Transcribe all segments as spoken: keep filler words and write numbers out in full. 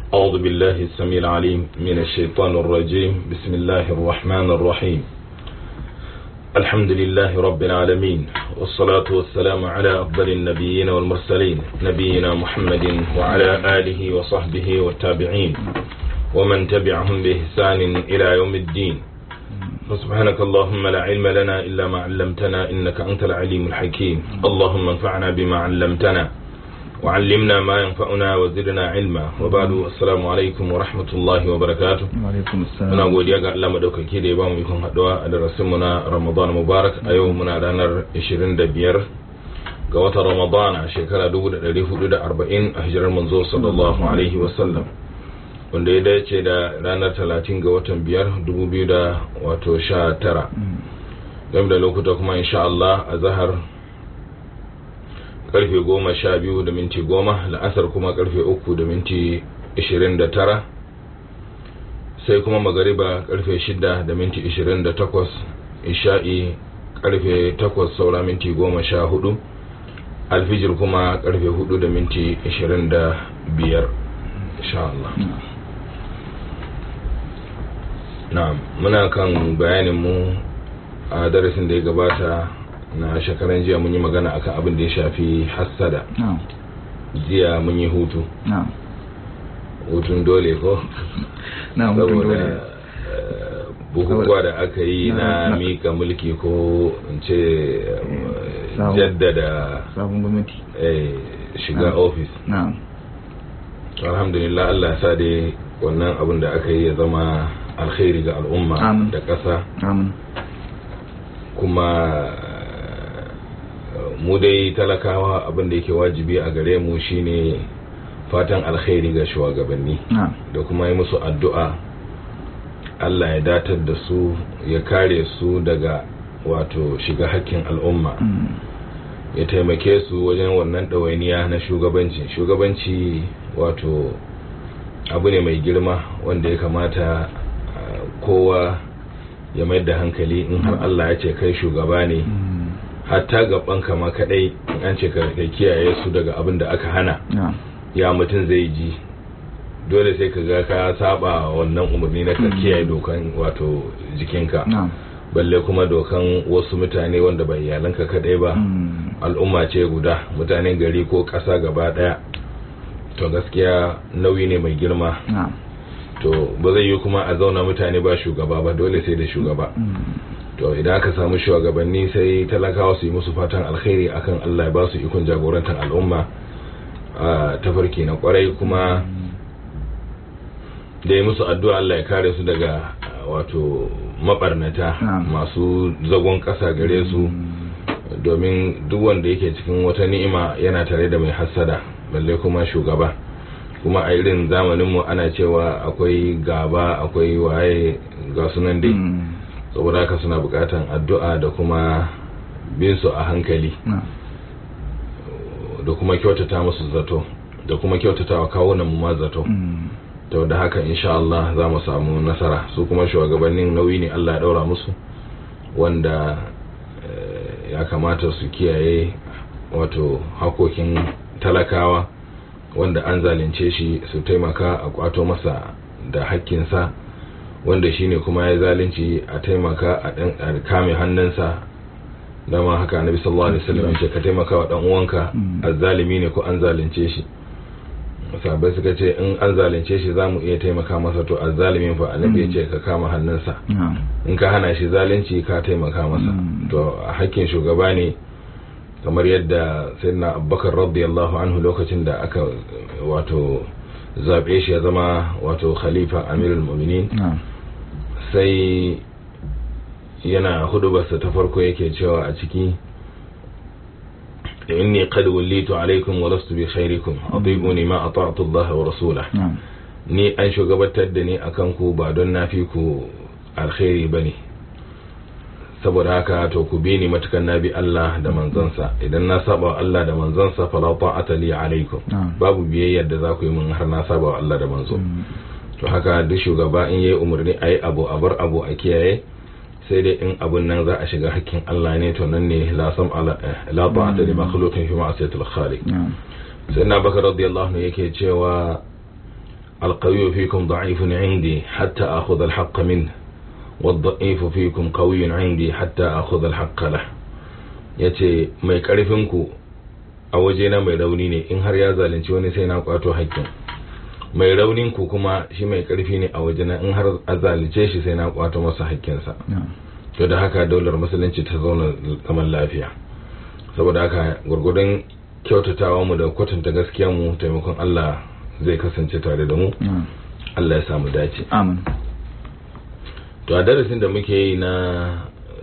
أعوذ بالله السميع العليم من الشيطان الرجيم. بسم الله الرحمن الرحيم. الحمد لله رب العالمين، والصلاة والسلام على أفضل النبيين والمرسلين، نبينا محمد وعلى آله وصحبه والتابعين ومن تبعهم بإحسان إلى يوم الدين. فسبحانك اللهم لا علم لنا إلا ما علمتنا إنك أنت العليم الحكيم. اللهم انفعنا بما علمتنا وعلمنا ما ينفعنا وزدنا علما. وبعد السلام عليكم ورحمة الله وبركاته. وعليكم السلام. muna godiya ga Allah madaukaki da ya bamu ikon haduwa a darasin mu na Ramadan Mubarak. A yau muna ranar ishirin da biyar ga watan Ramadan a shekara dubu da ɗari hudu da arba'in a hijirar manzo sallallahu alaihi wasallam, wanda ya dace da ranar talatin ga watan biyar dubu biyu da wato sha tara. game da lokuta kuma insha Allah a zahar karfe goma sha biyu da minti goma, la'asar kuma karfe uku da minti ishirin da tara, sai kuma magariba karfe shida da minti ishirin da takwas, isha'i karfe takwas saura minti goma sha hudu, alfijir kuma karfe hudu da minti ishirin da biyar insha Allah. na'am, muna kan bayanin mu a darasin da ya gabata na shekaran jiya. Mun yi magana akan abin da ya shafi hassada. Jiya mun yi hutu. Hutun dole ko? saboda bukukuwa da aka yi na mika mulki ko in ce jaddada sabon gwamnati shiga ofis. alhamdulillah, Allah ya sa dai wannan abin da aka yi ya zama alkhairi ga al'umma da ƙasa. kuma mu dai talakawa abin da yake wajibi a gare mu shine fatan alkhairi ga shugabanni da kuma yi musu addu'a Allah ya datar da su, ya kare su daga wato shiga hakkin al'umma, ya taimake su wajen wannan ɗawainiya na shugabanci. Shugabanci wato abu ne mai girma wanda ya kamata kowa ya mai da hankali in har Allah ya ce kai shugaba ne. hatta gaban kama kadai an ce ka kiyaye su daga abin da aka hana, ya mutum zai ji dole sai ka ga ka saba wannan umarni na ka kiyaye dokan wato jikinka, balle kuma dokan wasu mutane wanda ba iyalanka kadai ba, al'umma ce guda, mutanen gari ko ƙasa gaba daya. To gaskiya nauyi ne mai girma. To ba zai yi kuma a zauna mutane ba shugaba ba, dole sai da shugaba. To idan aka samu shugabanni sai talakawa su yi musu fatan alkhairi akan Allah ya ba su ikon jagorantar al'umma a tafarki na kwarai, kuma da yi musu addu'a Allah ya kare su daga wato mabarnata masu zagon ƙasa gare su, domin duk wanda yake cikin wata ni'ima yana tare da mai hassada, balle kuma shugaba. kuma a irin zamaninmu ana cewa akwai gaba, akwai waye ga sunan dai. saboda haka suna bukatan addu'a da kuma bin su a hankali, da kuma kyautata musu zato, da kuma kyautata wa kawunan mu ma zato. to da haka insha Allah za mu samu nasara. Su kuma shugabannin nauyi ne Allah ya daura musu, wanda ya kamata su kiyaye wato hakokin talakawa, wanda an zalunce shi su taimaka a kwato masa da hakkinsa, wanda shine kuma ya zalunci a taimaka a dan kame hannunsa. dama haka annabi sallallahu alaihi wasallam ya ce ka taimaka wa dan uwanka azzalimi ne ko an zalunce shi. sahabbai suka ce in an zalunce shi zamu iya taimaka masa, to azzalimin fa annabi ya ce ka kama hannunsa. in ka hana shi zalunci ka taimaka masa. to hakkin shugaba ne, kamar yadda sayyidina Abubakar radiyallahu anhu lokacin da aka wato zabe shi ya zama wato khalifa amirul mu'minin, sai yana hudubarsa ta farko yake cewa a ciki, inni qad wallitu alaikum wa lastu bi khairikum atibuni ma ata'tu Allah wa rasulahu. ni an shugabatar da ni akan ku ba don nafi ku alkhairi bane, saboda haka to ku bi ni matukan nabi Allah da manzansa. idan na saba Allah da manzansa fala ta'ata li alaikum, babu biyayya da za ku yi mun har na saba Allah da manzo. to haka duk shugaba in yayi umarni ayi abu a bar abu a kiyaye, sai dai in abun nan za a shiga hakkin Allah ne, to nan ne la sam ala la ta'ata li makhluqin fi ma'siyatil khaliq. sai na Bakar radiyallahu anhu yake cewa القوي فيكم ضعيف عندي حتى أخذ الحق منه والضعيف فيكم قوي عندي حتى أخذ الحق له. yace mai karfinku a wajena mai rauni ne, in har ya zalunci wani sai na kwato haƙƙin. mai raunin ku kuma shi mai karfi ne a wajena, in har a zalunce shi sai na kwato masa haƙƙinsa. to da haka daular musulunci ta zauna zaman lafiya. saboda haka gurgurdan kyautatawa mu da kwatanta gaskiya mu, taimakon Allah zai kasance tare da mu. Allah ya samu dace. Amin. To a darasin da muke yi na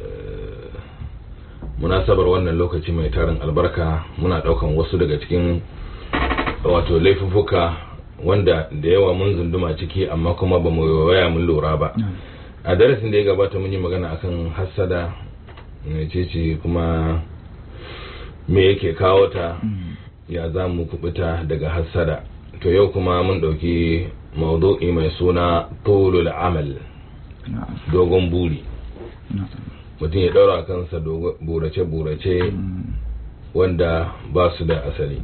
munasabar wannan lokaci mai tarin albarka, muna daukan wasu daga cikin wato laifuffuka wanda da yawa mun zunduma ciki amma kuma ba mu waya mun lura ba. A darasin da ya gabata mun yi magana akan hassada, mecece kuma me yake kawo ta, ya za mu kubuta daga hassada. To yau kuma mun dauki maudu'i mai suna tulul amal, dogon buri. mutum ya daura kansa burace-burace wanda ba su da asali.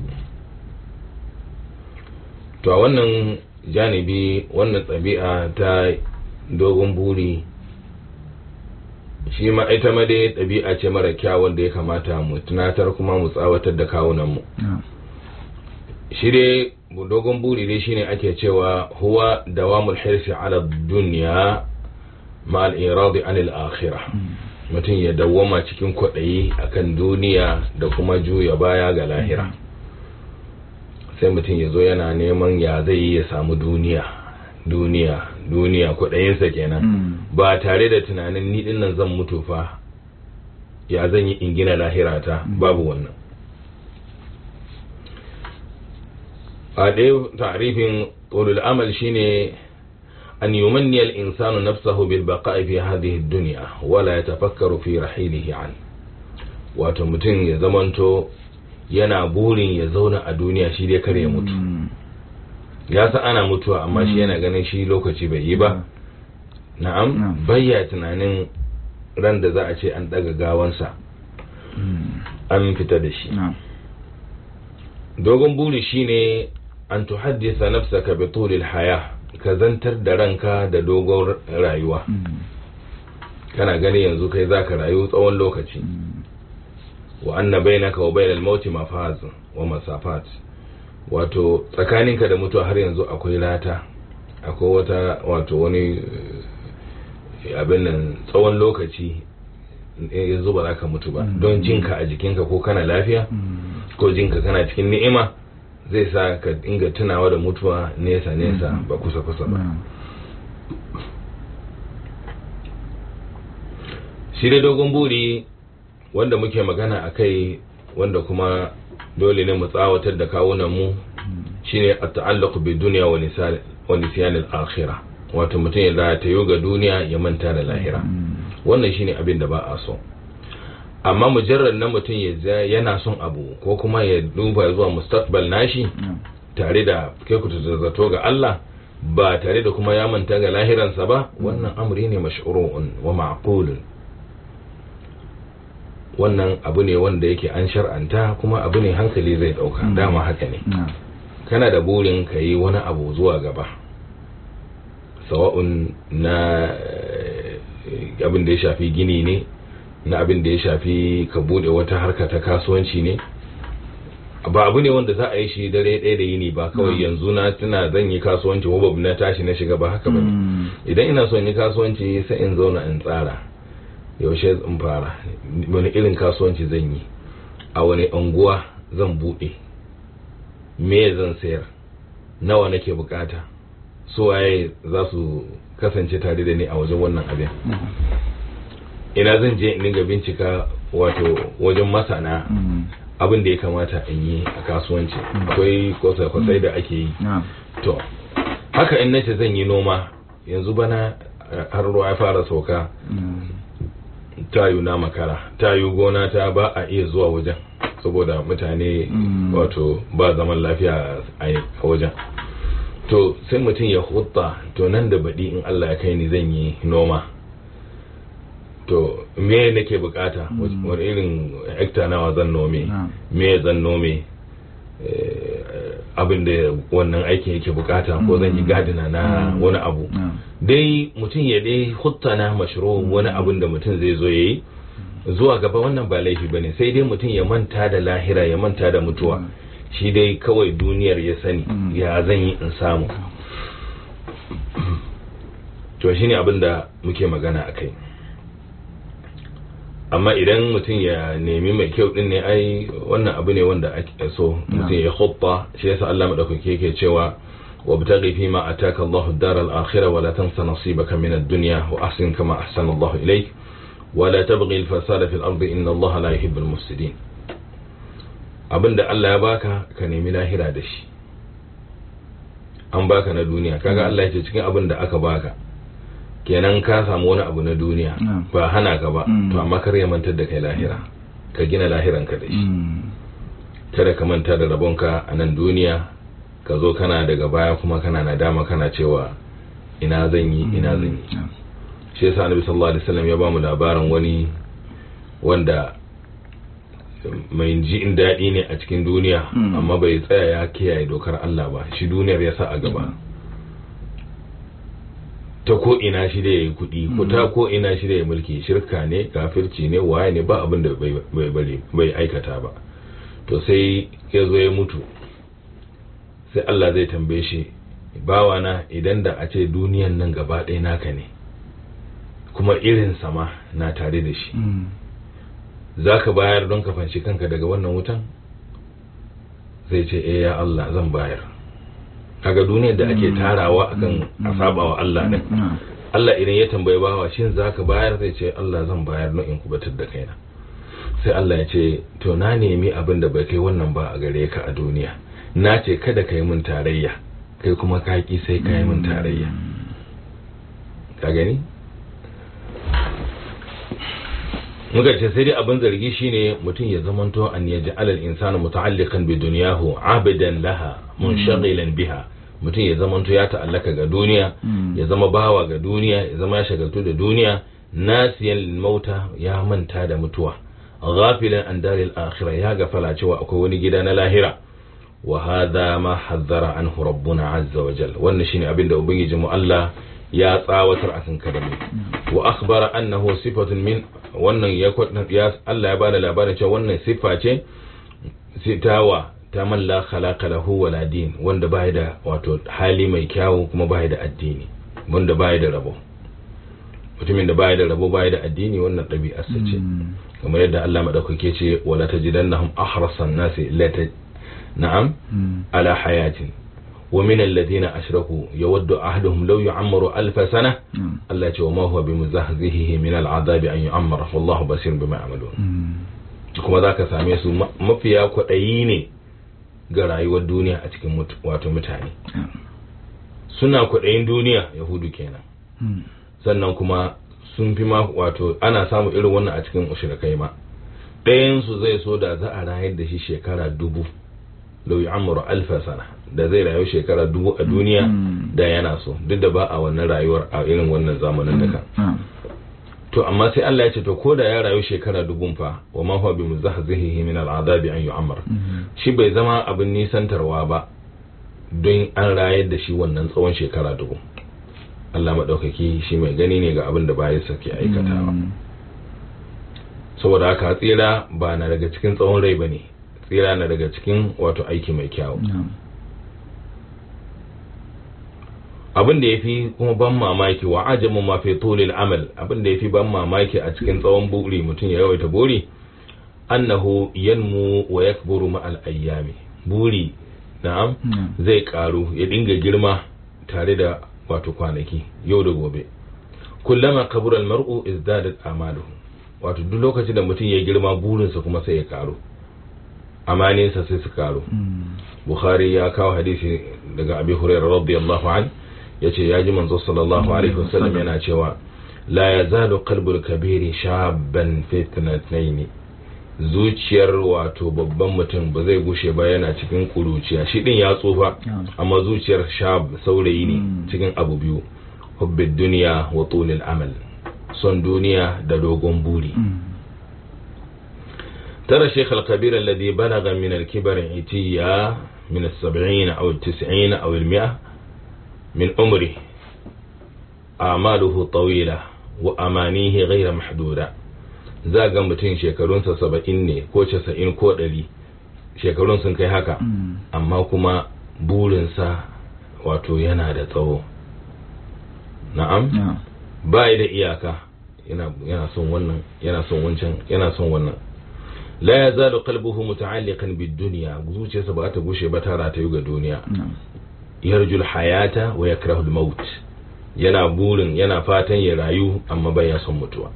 To a wannan janibi, wannan ɗabi'a ta dogon buri shi ma ita ma dai ɗabi'a ce mara kyawun da ya kamata mu tunatar kuma mu tsawatar da kawunanmu. Shi dai dogon buri dai shine ake cewa huwa dawamul hirsi ala dunya ma al-iradi anil akhirah. mutum ya dawwama cikin kwaɗayi akan duniya da kuma juya baya ga lahira. sai mutum ya zo yana neman ya zai yi ya samu duniya duniya duniya kwaɗayinsa kenan. mm. ba tare da tunanin ni dinnan zan mutu fa ya zan yi in gina lahira ta. mm. babu wannan. a ɗaya tarifin tulul amal shine أن يمني الإنسان نفسه بالبقاء في هذه الدنيا ولا يتفكر في رحيله عنه. wato mutum ya zamanto yana burin ya zauna a duniya shi dai kar ya mutu. ya san ana mutuwa amma shi yana ganin shi lokaci bai yi ba. na'am, bayya tunanin ran da za a ce an daga gawansa an fita da shi. dogon buri shine an tuhaddisa nafsaka bi tulil haya, ka zantar da ranka da dogon rayuwa. mm. kana gani yanzu kai zaka rayu tsawon lokaci. mm. wa anna bainaka wa bainal mauti mafaz wa masafat, wato tsakaninka da mutuwa har yanzu akwai rata, akwai wata wato wani abin nan tsawon lokaci yanzu ba za ka mutu ba. mm. don jinka a jikinka ko kana lafiya. mm. ko jinka kana cikin ni'ima zai sa ka dinga tunawa da mutuwa nesa nesa. mm-hmm. ba kusa kusa ba. mm. shi da dogon buri wanda muke magana a kai, wanda kuma dole ne mu tsawatar da kawunan mu, mm. shine at-ta'alluq bi dunya wa nisyan wa nisyan al-akhirah, wato mutum ya ratayo ga duniya ya manta da lahira. mm. wannan shine abin da ba a so. amma mujarrad na mutum ya yana son abu ko kuma ya duba zuwa mustaqbal nashi mm. tare da kai ku zato ga Allah, ba tare da kuma ya manta ga lahiransa ba. mm. wannan amri ne mash'urun wa ma'qulun. wannan abu ne wanda yake an shar'anta kuma abu ne hankali zai dauka. mm. dama haka ne. mm. kana da burin ka yi wani abu zuwa gaba, sawa'un na abin da ya shafi gini ne, na abin da ya shafi ka bude wata harka ta kasuwanci ne. ba abu ne wanda za a yi shi dare ɗaya da yini ba kawai. mm. yanzu na tuna zan yi kasuwanci ko babu na tashi na shiga, ba haka ba. mm. idan ina son yi kasuwanci sai in zauna in tsara yaushe in fara, wani irin kasuwanci zan yi, a wani unguwa zan bude, me zan sayar, nawa nake bukata, su waye za su kasance tare da ni a wajen wannan abin. mm. ina zan je in dinga bincika wato wajen masana mm. abin da ya kamata in yi a kasuwanci. akwai kwasa-kwasai da ake yi. yeah. to haka in nace zan yi noma yanzu bana har ruwa ya fara sauka. mm. tayu na makara, tayu gona ta ba a iya zuwa wajen saboda mutane mm. wato ba zaman lafiya a wajen. to sai mutum ya hutta, to nan da baɗi in Allah ya kai ni zan yi noma, to me nake bukata. mm. wani irin hekta nawa zan nome. yeah. me zan nome, abin da wannan aikin yake bukata ko zan yi gadina na wani abu dai mutum ya dai huttana mashru wani abin da mutum zai zo yayi zuwa gaba wannan ba laifi bane sai dai mutum ya manta da lahira ya manta da mutuwa shi dai kawai duniyar ya sani ya zan yi in samu to shine abin da muke magana akai amma idan mutum ya nemi mai kyau din ne ai wannan abu ne wanda ake so mutum ya khutta shi yasa Allah madaukake yake cewa wabtaghi fima ataka Allahu ad-daral akhirah wa la tansa nasibaka min ad-dunya wa ahsin kama ahsana Allahu ilayk wa la tabghi al-fasada fil ardi inna Allaha la yuhibbul mufsidin abinda Allah ya baka ka nemi lahira da shi an baka na duniya kaga Allah ya ce cikin abinda aka baka kenan ka samu wani abu na duniya ba hana ka ba to amma kar ya mantar da kai lahira ka gina lahiranka da shi kada ka manta da rabonka a nan duniya ka zo kana daga baya kuma kana nadama kana cewa ina zan yi ina zan yi shi yasa Annabi sallallahu alaihi wasallam ya ba mu labarin wani wanda mai jin daɗi ne a cikin duniya amma bai tsaya ya kiyaye dokar Allah ba shi duniyar ya sa a gaba ta ko ina shi da yayi kudi ko ta ko ina shi da yayi mulki shirka ne kafirci ne waye ne ba abin da bai bai bai aikata ba to sai ya zo ya mutu sai Allah zai tambaye shi bawa na idan da a ce duniyan nan gaba ɗaya naka ne kuma irin sama na tare da shi zaka bayar don ka fanshi kanka daga wannan wutan zai ce eh ya Allah zan bayar kaga duniyar da ake tarawa akan asabawa Allah ne Allah idan ya tambaye bawa shin zaka bayar zai ce Allah zan bayar don in kubatar da kaina sai Allah ya ce to na nemi abin da bai kai wannan ba a gare ka a duniya na ce kada kai mun tarayya kai kuma ka ki sai kai mun tarayya ka gani muka ce sai dai abin zargi shine mutum ya zamanto an yaji alal insanu muta'alliqan bi dunyahu abidan laha munshaghilan biha mutum ya zamanto ya ta'allaka ga duniya ya zama bawa ga duniya ya zama ya shagaltu da duniya nasiyan mauta ya manta da mutuwa ghafilan an daril akhirah ya gafala cewa akwai wani gida na lahira wa hadha ma hazzara anhu rabbuna azza wa jalla wannan shine abin da ubangiji mu Allah ya tsawatar akan kadami wa akhbara annahu sifatun min wannan ya ya Allah ya bada labarin cewa wannan sifa ce sitawa ta man la khalaqa lahu wala din wanda bai da wato hali mai kyau kuma bai da addini wanda bai da rabo mutumin da bai da rabo bai da addini wannan dabi'ar sa ce kamar yadda Allah madaukake ce wala tajidannahum ahrasan nasi la na'am ala hayatin ومن الذين أشركوا يود أحدهم لو يعمر ألف سنة الله يقول وما هو بمزحزحه من العذاب أن يعمر والله بصير بما يعملون kuma zaka same su mafiya kwaɗayi ne ga rayuwar duniya a cikin wato mutane suna kwaɗayin duniya yahudu kenan sannan kuma sun fi ma wato ana samu irin wannan a cikin mushrikai ma ɗayan su zai so da za a rayar da shi shekara dubu lau yu'ammaru alfa sana da zai rayu shekara dubu a duniya da yana so duk da ba a wannan rayuwar a irin wannan zamanin da kan to amma sai Allah ya ce to koda ya rayu shekara dubun fa wa ma huwa bimuzahzihi min al'adabi an yu'ammar shi bai zama abin nisantarwa ba don an rayar da shi wannan tsawon shekara dubu Allah madaukaki shi mai gani ne ga abin da bayan sa ke aikatawa saboda haka tsira ba na daga cikin tsawon rai bane tsira na daga cikin wato aiki mai kyau abin da yafi kuma ban mamaki wa ajamu ma fi tulil amal abin da yafi ban mamaki a cikin tsawon buri mutum ya yawaita buri annahu yanmu wa yakburu ma al ayyami buri na'am zai karu ya dinga girma tare da wato kwanaki yau da gobe kullama kabura al mar'u izdadat amaluhu wato duk lokacin da mutum ya girma burinsa kuma sai ya karu amaninsa sai su karu bukhari ya kawo hadisi daga abi hurairah radiyallahu an yace ya ji manzo sallallahu alaihi wasallam yana cewa la yazalu qalbul kabiri shabban fi ithnatayn zuciyar wato babban mutum ba zai gushe ba yana cikin kuruciya shi din ya tsufa amma zuciyar shab saurayi ne cikin abu biyu hubbid dunya wa tulil amal son duniya da dogon buri ترى الشيخ الكبير الذي بلغ من الكبر عتيا من السبعين أو التسعين أو المئة من عمره أعماله طويلة وأمانيه غير محدودة. za ga mutum shekarunsa saba'in ne ko casa'in ko ɗari, shekarun sun kai haka, amma kuma burinsa wato yana da tsawo. Na'am, ba da iyaka, yana son wannan, yana son wancan, yana son wannan. La ya zalu qalbuhu muta'alliqan bid-dunya, zuciyarsa ba ta gushe ba ta ratayu ga duniya. Yarjul hayata wa yakrahu al-maut, yana burin, yana fatan ya rayu amma bai son mutuwa.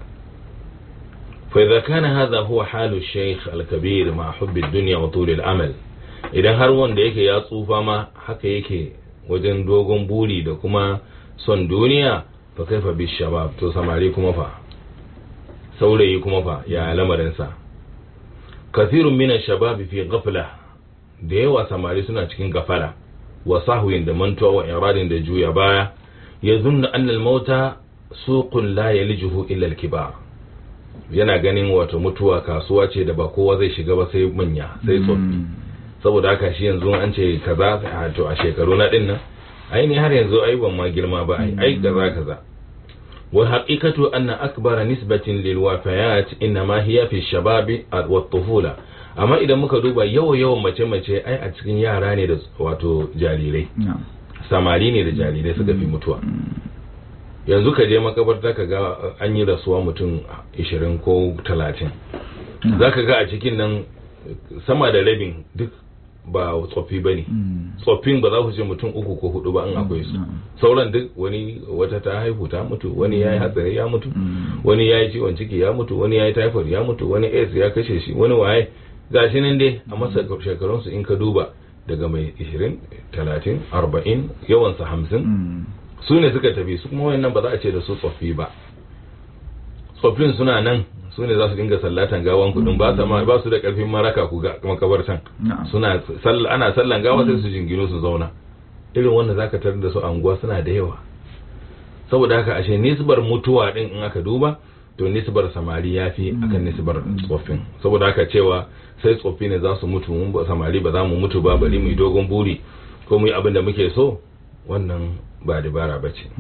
فإذا كان هذا هو حال الشيخ الكبير مع حب الدنيا وطول الأمل، idan har wanda yake ya tsufa ma haka yake wajen dogon buri da kuma son duniya, fa kaifa bi shabab, to samari kuma fa, saurayi kuma fa ya lamarin sa. kathirun min ash-shabab fi ghafla, da yawa samari suna cikin gafala wa sahwin da mantuwa wa iradin da juya baya. yazunnu anna al-mauta suqun la yalijuhu illa al-kibar, yana ganin wato mutuwa kasuwa ce da ba kowa zai shiga ba sai manya, sai tsoffi. saboda haka shi yanzu an ce kaza to a shekaru na din nan ai ni har yanzu ai ban ma girma ba ai ai kaza kaza. wa haqiqatu anna akbara nisbatin lil wafayat inma hiya fi shabab wa tufula, amma idan muka duba yawa yawan mace mace ai a cikin yara ne da wato jarirai, samari ne da jarirai suka fi mutuwa. yanzu ka je makabarta ka ga an yi rasuwa mutum ishirin ko talatin, za ka ga a cikin nan sama da rabin duk ba tsoffi ba ne. tsoffin ba za ku ce mutum uku ko hudu ba in akwai su, sauran duk wani wata ta haihu ta mutu, wani ya yi hatsari ya mutu, wani ya yi ciwon ciki ya mutu, wani ya yi typhoid ya mutu, wani AIDS ya kashe shi, wani waye ga shi nan dai a masa shekarunsu in ka duba daga mai ishirin talatin arba'in yawansa hamsin su ne suka tafi. su kuma wayannan ba za a ce da su tsoffi ba, tsoffin suna nan, su ne za su dinga sallatan gawan kudin, ba su ba su da karfin maraka ku ga makabartan, suna ana sallan gawa sai su jingino su zauna. irin wanda zaka tarar da su a unguwa suna da yawa. saboda haka ashe nisbar mutuwa din in aka duba, to nisbar samari yafi akan nisbar tsoffin. saboda haka cewa sai tsoffi ne za su mutu, mun ba samari ba za mu mutu ba, bari mu yi dogon buri ko mu yi abin da muke so, wannan ba dabara ba ce.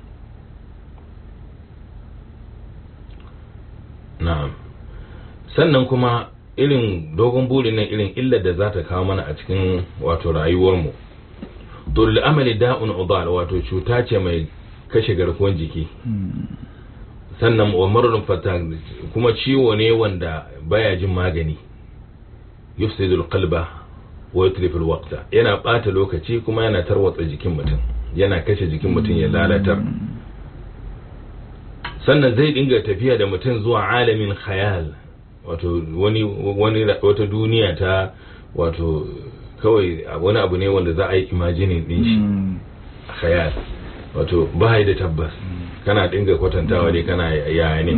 na'am. sannan kuma irin dogon burin nan irin illar da za ta kawo mana a cikin wato rayuwarmu. dole amali da'un udal, wato cuta ce mai kashe garkuwar jiki. sannan wa marrun fata, kuma ciwo ne wanda baya jin magani. yufsidul qalba wa yutliful waqta, yana bata lokaci kuma yana tarwatsa jikin mutum, yana kashe jikin mutum ya lalatar. sannan zai dinga tafiya da mutum zuwa alamin khayal, wato wani wani wata duniya ta wato kawai wani abu ne wanda za a yi imagining din shi. khayal wato ba da tabbas, kana dinga kwatantawa dai kana yaya ne.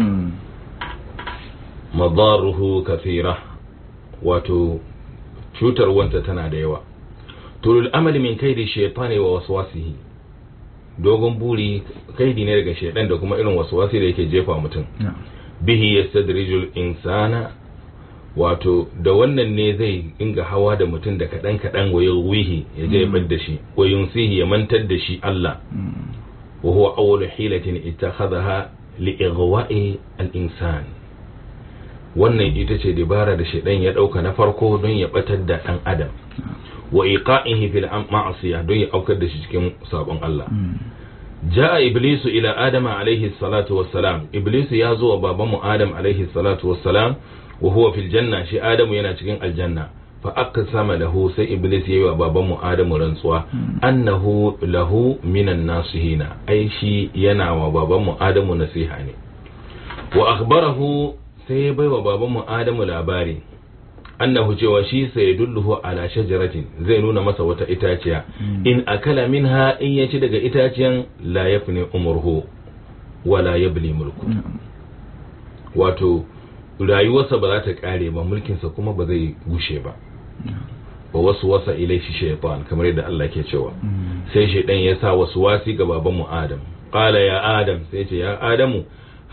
madaruhu kathira, wato cutar wanta tana da yawa. tulul amali min kaidi shaytani wa waswasihi, dogon buri kaidi ne daga shaydan da kuma irin waswasi da yake jefa mutum. bihi yastadrijul insana, wato da wannan ne zai inga hawa da mutum da kadan kadan wayo wihi ya je ya da shi, wayun sihi ya mantar da shi Allah. wa huwa awwalu hilatin ittakhadha li ighwa'i al-insan, wannan ita ce dabara da shaydan ya dauka na farko don ya batar da dan adam. wa iqa'ihi fil ma'siyah, don ya aukar da shi cikin sabon Allah. ja'a iblisu ila adama alayhi salatu wassalam, iblisu ya zo wa babanmu adam alayhi salatu wassalam, wa huwa fil janna, shi adamu yana cikin aljanna. fa aqsama lahu, sai iblis yayi wa babanmu adamu rantsuwa, annahu lahu minan nasihina, ai shi yana wa babanmu adamu nasiha ne. wa akhbarahu, sai ya bai wa babanmu adamu labari, annahu cewa shi sai dulluhu ala shajaratin, zai nuna masa wata itaciya. in akala minha, in yaci daga itaciyan, la yafni umruhu wala yabli mulku, wato rayuwarsa ba za ta kare ba, mulkinsa kuma ba zai gushe ba. wa wasu wasa ilaihi shaytan, kamar yadda Allah ke cewa. sai shaydan ya sa wasu wasi ga babanmu Adam. qala ya Adam, sai ce ya Adamu,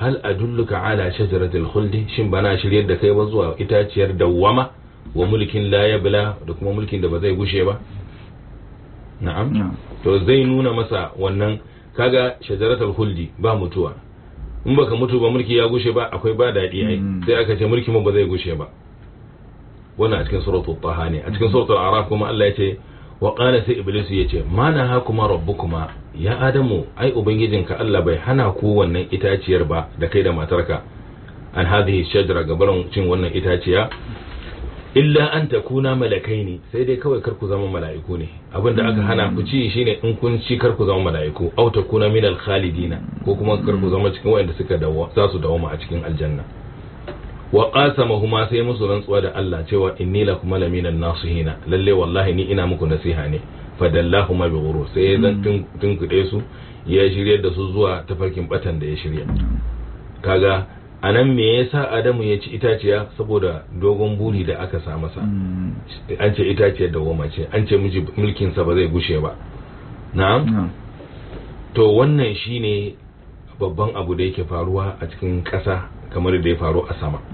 hal adulluka ala shajaratil khuldi shin bana shiryar da kai ba zuwa itaciyar dawwama wa mulkin la yabla da kuma mulkin da ba zai gushe ba na'am to zai nuna masa wannan kaga shajaratul khuldi ba mutuwa in baka mutu ba mulki ya gushe ba akwai ba dadi ai sai aka ce mulki mu ba zai gushe ba wannan a cikin suratul taha ne a cikin suratul araf kuma Allah ya ce wa qala sai iblis ya ce ma nahakuma rabbukuma ya adamu ai ubangijinka Allah bai hana ku wannan itaciyar ba da kai da matarka an hadhihi shajara gabaran cin wannan itaciya illa an takuna malakaini sai dai kawai kar ku zama mala'iku ne abinda aka hana ku ci shine in kun ci kar ku zama mala'iku aw takuna min al khalidina ko kuma kar ku zama cikin wanda suka dawo za su dawo a cikin aljanna wa qasamahuma sai musu rantsuwa da Allah cewa inni lakum laminan nasihina lalle wallahi ni ina muku nasiha ne fadallahuma bi ghurur sai zan tun kude su ya shiryar da su zuwa tafarkin batan da ya shirya kaga anan me yasa Adamu ya ci itaciya saboda dogon buri da aka sa masa an ce itaciyar da goma ce an ce miji mulkin sa ba zai gushe ba na'am to wannan shine babban abu da yake faruwa a cikin ƙasa kamar da ya faru a sama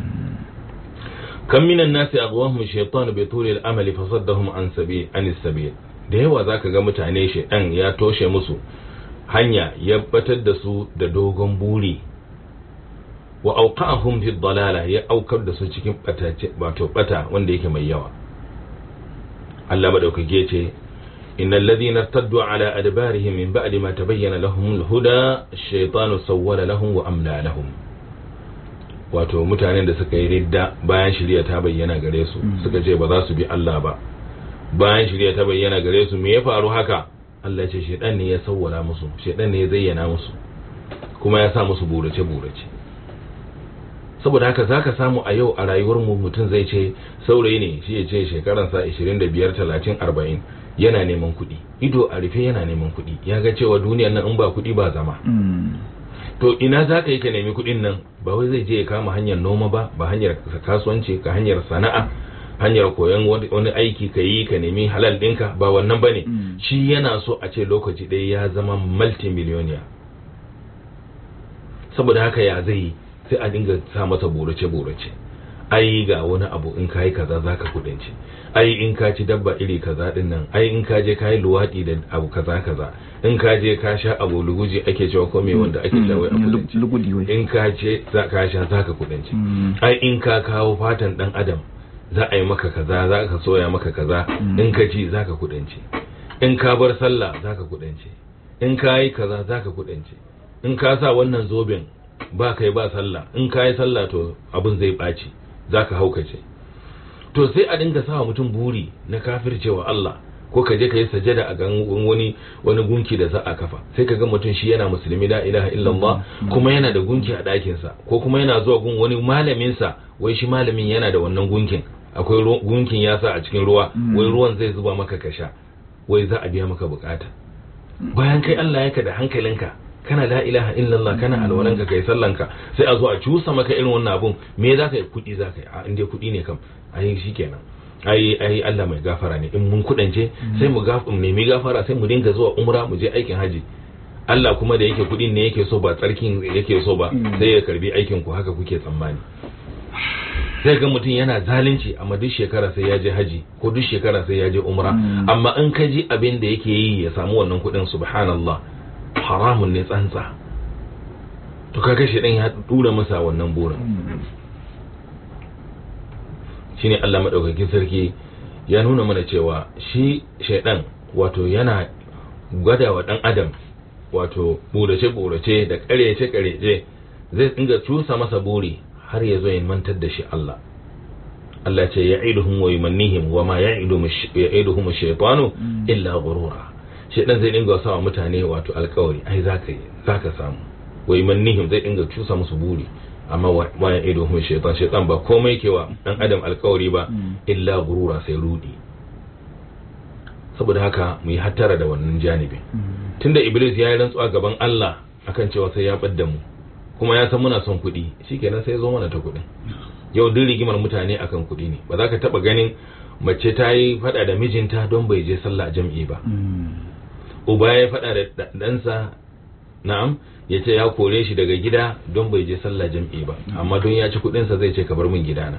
kan minan nasi aghwahum shaytan bi tuli al-amal fasaddahum an sabil an sabil da yawa zaka ga mutane shedan ya toshe musu hanya ya batar da su da dogon buri wa auqa'ahum fi dalala ya aukar da su cikin batace wato bata wanda yake mai yawa Allah madaukake ce innal ladhina irtaddu ala adbarihim min ba'di ma tabayyana lahum al-huda ash-shaytanu sawwala lahum wa amla lahum wato mutanen da suka yi ridda bayan shari'a ta bayyana gare su suka ce ba za su bi Allah ba bayan shari'a ta bayyana gare su me ya faru haka Allah ce shedan ne ya sawwala musu shedan ne ya zayyana musu kuma ya sa musu burace burace saboda haka zaka samu a yau a rayuwar mu mutum zai ce saurayi ne shi ya ce shekaran sa ishirin da biyar talatin arba'in yana neman kuɗi ido a rufe yana neman kuɗi ya ga cewa duniyar nan in ba kuɗi ba zama to ina za ka yi ka nemi kuɗin nan ba wai zai je ya kama hanyar noma ba ba hanyar kasuwanci ka hanyar sana'a hanyar koyon wani aiki ka yi ka nemi halal ɗinka ba wannan ba ne shi yana so a ce lokaci ɗaya ya zama multimillionaire saboda haka ya zai yi sai a dinga sa masa burace-burace ai ga wani abu in ka yi kaza za ka kudinci ai in ka ci dabba iri kaza din nan ai in ka je ka yi luwaɗi da abu kaza kaza in ka je ka sha abu luguji ake cewa ko me wanda ake cewa a kudinci in ka ce za ka sha za ka kudinci ai in ka kawo fatan dan adam za a yi maka kaza za ka soya maka kaza in ka ci za ka kudinci in ka bar sallah za ka kudinci in ka yi kaza za ka kudinci in ka sa wannan zoben ba kai ba sallah in ka yi sallah to abin zai ɓaci za ka haukace to sai a dinga sawa mutum buri na kafircewa Allah ko ka je ka yi sajada a gan wani wani gunki da za a kafa sai ka ga mutum shi yana musulmi la ilaha illallah kuma yana da gunki a ɗakinsa ko kuma yana zuwa gun wani malaminsa wai shi malamin yana da wannan gunkin akwai gunkin ya sa a cikin ruwa wai ruwan zai zuba maka ka sha wai za a biya maka bukata bayan kai Allah yaka da hankalinka kana la ilaha illallah kana alwalanka kai sallanka sai a zo a cusa maka irin wannan abun me za ka yi kudi za ka yi a inda kudi ne kam ai shikenan ai ai Allah mai gafara ne in mun kudance sai mu gafara nemi gafara sai mu dinga zuwa umra mu je aikin haji Allah kuma da yake kudin ne yake so ba tsarkin yake so ba sai ya karbi aikin ku haka kuke tsammani sai ga mutum yana zalunci amma duk shekara sai ya je haji ko duk shekara sai ya je umra amma in ka ji abin da yake yi ya samu wannan kudin subhanallah haramun ne tsantsa to kaga shi dan ya dura masa wannan burin shine Allah madaukakin sarki ya nuna mana cewa shi shaydan wato yana gwada wa dan adam wato burace burace da karece karece zai dinga cusa masa buri har ya zo ya mantar da shi Allah Allah ce ya'iduhum wa yumannihim wa ma ya'iduhum ya'iduhum ash-shaytanu illa ghurura shedan zai dinga sawa mutane wato alƙawari ai zaka yi zaka samu wa yumannihim zai dinga cusa musu buri amma wa ya'iduhum ash-shaytan shaytan ba komai kewa dan adam alƙawari ba illa ghurura sai rudi saboda haka mu yi hattara da wannan janibi tunda iblis ya yi rantsuwa gaban Allah akan cewa sai ya badda mu kuma ya san muna son kuɗi shikenan sai zo mana ta kuɗin yau duk rigimar mutane akan kuɗi ne ba za ka taɓa ganin mace ta yi faɗa da mijinta don bai je sallah jam'i ba uba ya faɗa da ɗansa na'am yace ya kore shi daga gida don bai je sallah jam'i ba amma don ya ci kudin sa zai ce ka bar min gidana.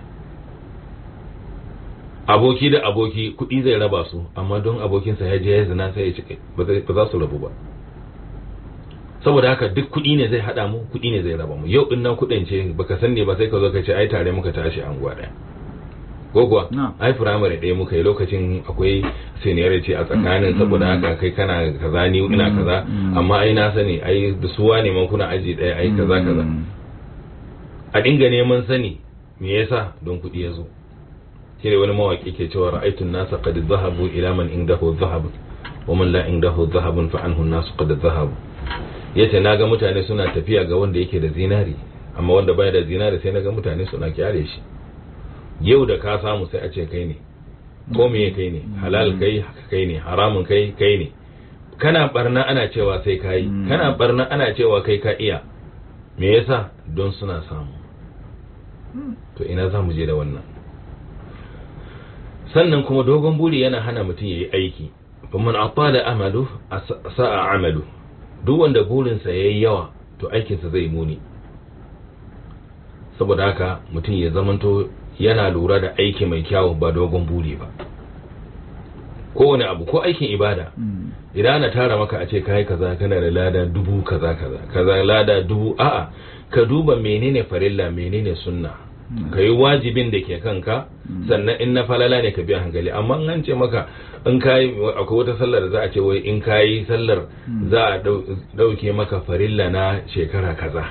Aboki da aboki kudi zai raba su amma don abokin sa ya je ya zina sai ya ci ba za su rabu ba. Saboda haka duk kudi ne zai hada mu, kudi ne zai raba mu. Yau din nan kudin ce baka san ne ba sai ka zo ka ce ai tare muka tashi anguwa daya. Gogwa ai primary ɗaya muka yi lokacin akwai seniority a tsakanin saboda haka kai kana kaza ni ina kaza amma ai na sani ai da suwa ne man kuna aji ɗaya ai kaza kaza. A dinga neman sani me yasa don kudi ya zo. Kire wani mawaki ke cewa ra'aytun nasa qad dhahabu ila man indahu dhahab wa man la indahu dhahabun fa anhu an-nas qad dhahabu. Yace naga mutane suna tafiya ga wanda yake da zinari amma wanda baya da zinari sai naga mutane suna kyare shi. Yau da ka samu sai a ce kai ne, ko me kai ne, halal kai haka kai ne, haramun kai kai ne. Kana barna ana cewa sai kai, kana barna ana cewa kai ka iya. Me yasa? Don suna samu. To ina za mu je da wannan? Sannan kuma dogon buri yana hana mutum yayi aiki. Faman atala amalu sa'a amalu. Duk wanda burinsa yayi yawa to aikinsa zai muni. Saboda haka mutum ya zamanto yana lura da aiki mai kyawu ba dogon buri ba. Kowane abu ko aikin ibada idan ana tara maka a ce kai kaza kana da lada dubu kaza kaza kaza lada dubu a'a ka duba menene farilla menene sunna ka yi wajibin da ke kanka sannan in na falala ne ka biya hankali amma an ce maka in kai akwai wata sallar da za a ce wai in kai sallar za a dauke maka farilla na shekara kaza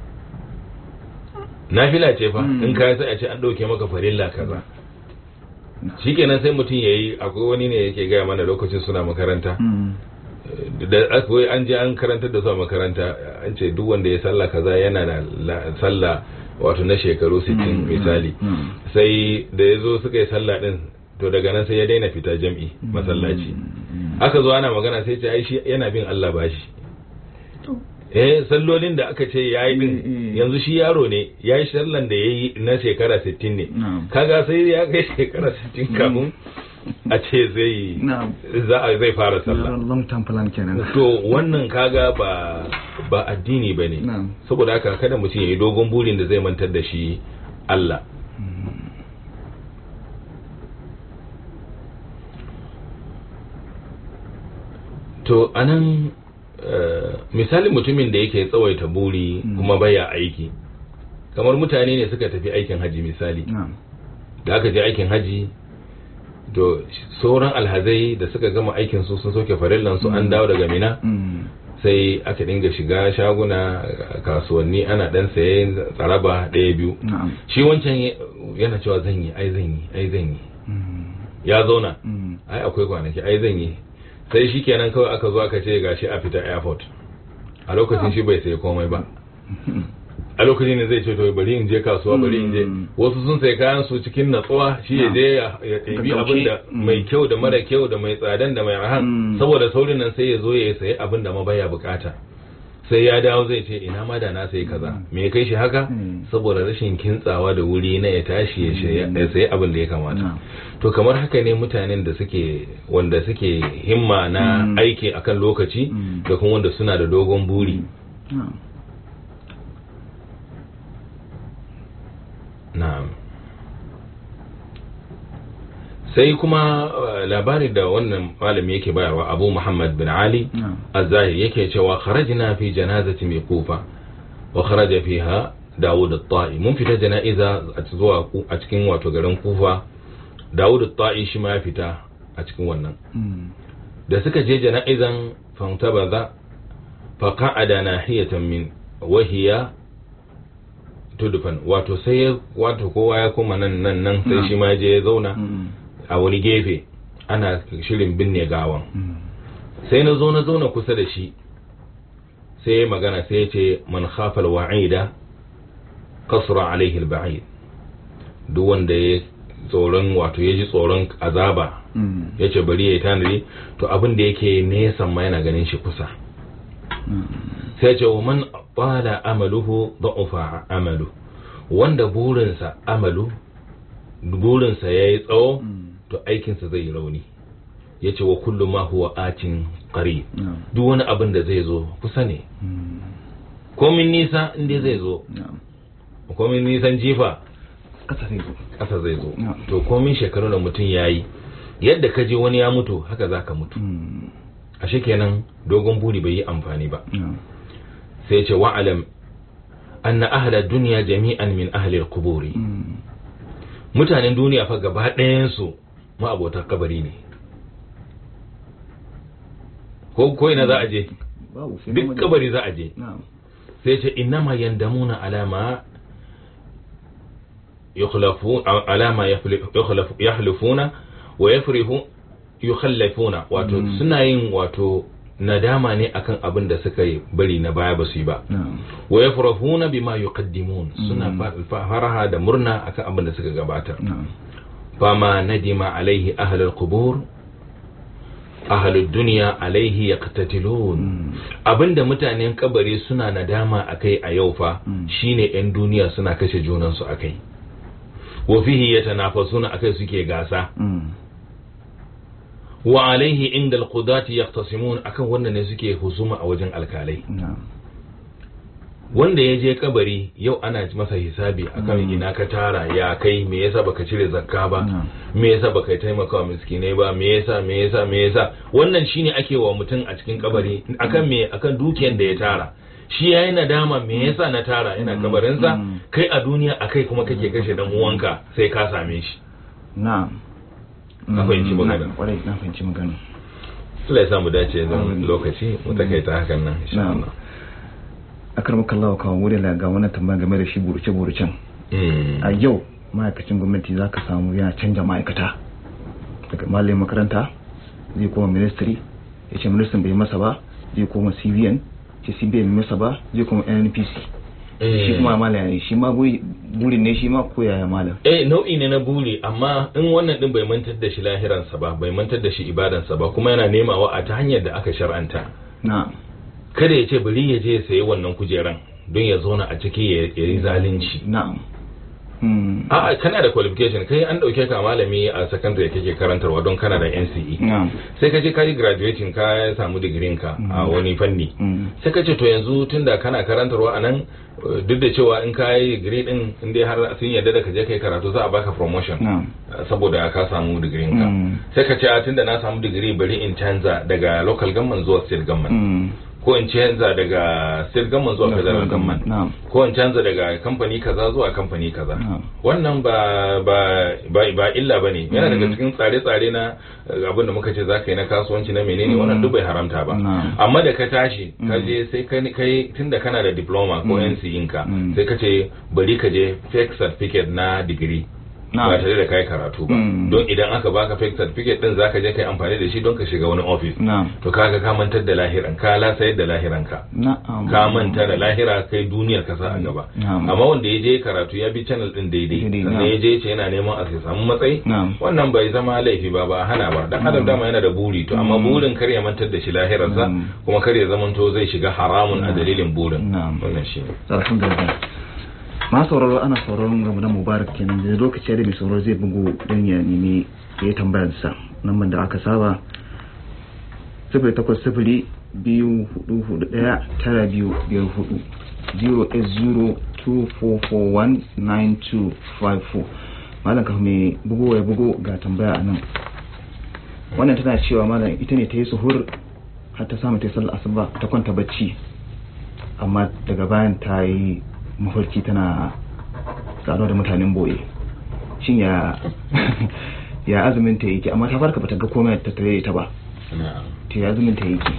nafila ce fa in kai sai a ce an dauke maka farilla kaza shikenan sai mutum yayi akwai wani ne yake gaya mana lokacin suna makaranta da akwai an je an karantar da su a makaranta an ce duk wanda ya sallah kaza yana da sallah wato na shekaru sittin misali sai da yazo suka yi sallah din to daga nan sai ya daina fita jam'i masallaci aka zo ana magana sai ce ai shi yana bin Allah bashi eh sallolin da aka ce yayi din yanzu shi yaro ne yayi sallan da yayi na shekara sittin ne kaga sai ya kai shekara sittin kafin a ce zai za a zai fara sallah long term plan kenan to wannan kaga ba ba addini bane saboda haka kada mutum yayi dogon burin da zai mantar da shi Allah. To anan Uh, misali mutumin da yake tsawaita buri mm. kuma baya aiki kamar mutane ne suka tafi aikin haji misali no. da aka je aikin haji to sauran alhazai da suka gama aikin su sun soke farillan su mm. an dawo daga Mina mm. sai aka dinga shiga shaguna kasuwanni ana dan saye tsaraba daya biyu no. shi wancan yana cewa zan yi ai zan yi ai zan yi mm. ya zauna mm. ai akwai kwanaki ai zan yi sai shi kenan kawai aka zo aka ce gashi a fita airport a lokacin shi bai sai komai ba a lokacin ne zai ce to bari in je kasuwa bari in je wasu sun sai kayan su cikin natsuwa shi ya je ya ɗebi abin da mai kyau da mara kyau da mai tsadan da mai rahan saboda saurin nan sai ya zo ya sayi abin da ma baya bukata sai ya dawo zai ce ina ma da na sai kaza me kai shi haka saboda rashin kintsawa da wuri na ya tashi ya sayi abin da ya kamata to kamar haka ne mutanen da suke wanda suke himma na mm. aiki akan lokaci mm. da kuma wanda suna da dogon buri mm. no. na'am sai kuma uh, labari da wannan malami yake bayarwa Abu Muhammad bin Ali no. Az-Zahiri yake cewa kharajna fi janazati mai Kufa wa kharaja fiha Dawud at-Ta'i mun fita jana'iza a zuwa a cikin wato garin Kufa Dawud at-Ta'i shi ma ya fita a cikin wannan da suka je jana'izan fantabaza fa qa'ada nahiyatan min wahiya tudfan wato sai wato kowa ya kuma nan nan nan sai shi ma je ya zauna a wani gefe ana shirin binne gawan sai na zo na zauna kusa da shi sai magana sai ya ce man khafa al-wa'ida qasra alayhi al-ba'id duk wanda ya tsoron wato ya ji tsoron azaba mm. ya ce bari ya yi tanadi to abin da yake nesan ma yana ganin shi kusa mm. sai ce wa man bala amaluhu da'ufa amalu wanda burinsa amalu burinsa ya yi tsawo mm. to aikinsa zai yi rauni yace wa kullu ma huwa atin qarib duk wani abin da zai zo kusa ne komin nisa inda zai zo komin nisan jifa kasa zai zo kasa zai zo to komin shekaru da mutum yayi yadda ka je wani ya mutu haka zaka mutu ashe kenan dogon buri bai yi amfani ba sai ce wa'alam anna ahla dunya jami'an min ahli al-qubur mutanen duniya fa gaba ɗayan su ma'abotan kabari ne ko ko ina za a je duk kabari za a je sai ce innama yandamuna alama yukhlafu alama yukhlafu yahlufuna wa yafrihu yukhallafuna wato suna yin wato nadama ne akan abin da suka yi bari na baya ba su yi ba wa yafrahuna bima yuqaddimun suna faraha da murna akan abin da suka gabatar fama nadima alaihi ahlul qubur ahlud dunya alaihi yaqtatilun abinda mutanen kabari suna nadama akai a yau fa shine yan duniya suna kashe junan su akai wa fihi yatanafasuna akai suke gasa wa alaihi inda alqudati yaqtasimun akan wannan ne suke husuma a wajen alkalai wanda ya je kabari yau ana masa hisabi akan ina ka tara ya kai me yasa baka cire zakka ba me yasa baka taimaka wa miskinai ba me yasa me yasa me yasa wannan shine ake wa mutum a cikin kabari akan me akan dukiyar da ya tara shi yayi nadama me yasa na tara yana kabarin sa kai a duniya akai kuma kake kashe dan uwanka sai ka same shi na'am ka fahimci magana kwarai na fahimci magana Allah ya samu dace zan lokaci mu takaita hakan nan insha Allah akarmaka Allah kawo wuri ga wannan tambaya game da shi buruce burucen a yau ma'aikacin gwamnati zaka samu yana canja ma'aikata daga malamin makaranta zai koma ministry yace ministry bai masa ba zai koma C V N ce C V N bai masa ba zai koma N N P C shi kuma malami shi ma burin ne shi ma ko yaya malam eh nau'i ne na buri amma in wannan din bai mantar da shi lahiransa ba bai mantar da shi ibadansa ba kuma yana nemawa a ta hanyar da aka shar'anta na'am kada ya ce bari ya je ya sayi wannan kujeran don ya zauna a ciki ya yi zalunci na'am a kana da qualification kai an dauke ka malami a secondary kake karantarwa don kana da N C E sai ka je ka yi graduating ka samu digirin ka a wani fanni sai ka ce to yanzu tunda kana karantarwa anan duk da cewa in ka yi degree din in dai har sun yarda da ka je kai karatu za a baka promotion saboda ka samu digirin ka sai ka ce tunda na samu degree bari in canza daga local government zuwa state government ko in canza daga state government zuwa federal government ko in canza daga kamfani kaza zuwa kamfani kaza wannan ba ba ba, ba illa bane yana daga cikin tsare-tsare na abin da muka ce zaka yi na kasuwanci na menene wannan duk bai haramta ba amma da ka tashi ka je sai kai kai tunda kana da diploma ko N C E ka sai ka ce bari ka je fake certificate na degree ba tare da kai karatu ba don idan aka baka fake certificate din zaka je kai amfani da shi don ka shiga wani office to kaga ka mantar da lahiran ka la sayar da lahiran ka ka manta da lahira kai duniyar ka sa a gaba amma wanda ya je karatu ya bi channel din daidai sannan ya je ce yana neman a samu matsayi wannan bai zama laifi ba ba hana ba dan adam dama yana da buri to amma burin kar ya mantar da shi lahirarsa kuma kar ya zamanto zai shiga haramun a dalilin burin wannan shi alhamdulillah ma sauraro ana sauraron Ramadan Mubarak kenan da lokaci da mai sauraro zai bugu don ya nemi ya tambayar sa nan da aka saba sifili takwas sifili biyu hudu hudu daya tara biyu biyar hudu zero eight zero two four four one nine two five four malam ka mai bugu ya bugu ga tambaya anan wannan tana cewa malam ita ne ta yi suhur har ta samu ta yi sallar asuba ta kwanta bacci amma daga bayan ta yi mafarki tana tsaro da mutanen boye shin ya ya azumin ta yake amma ta farka bata ga komai ta tare ta ba ta ya azumin ta yake